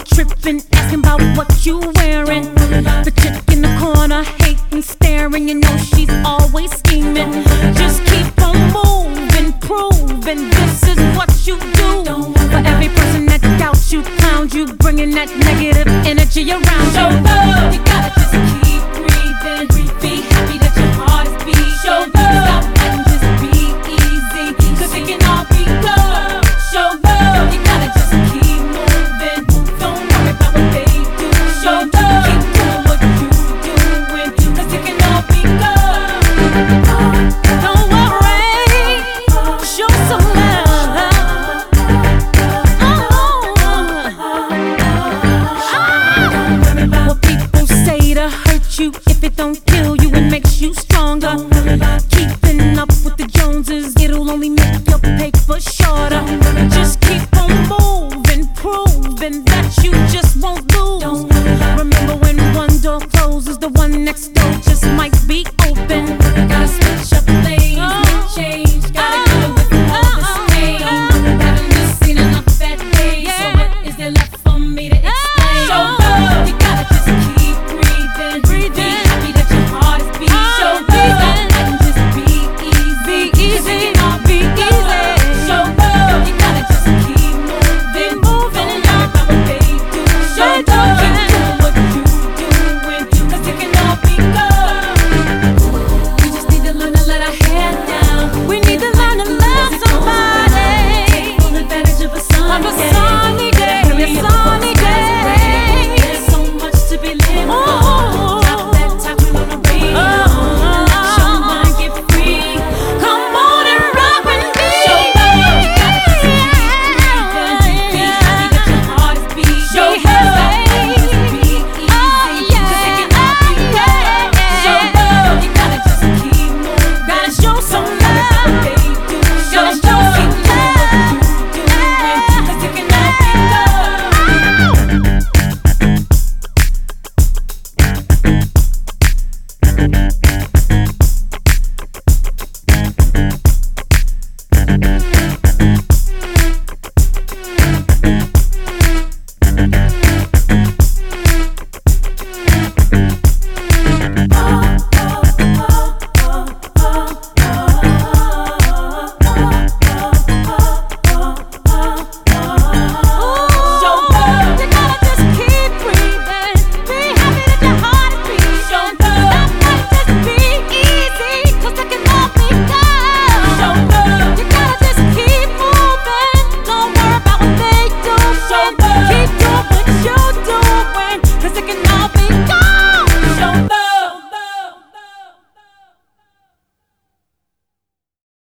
tripping, asking about what you wearing. The chick in the corner, hating, staring, you know she's always scheming. Just keep on moving, proving this is what you do. For every person that doubts you, clowns you, bringing that negative energy around you. You gotta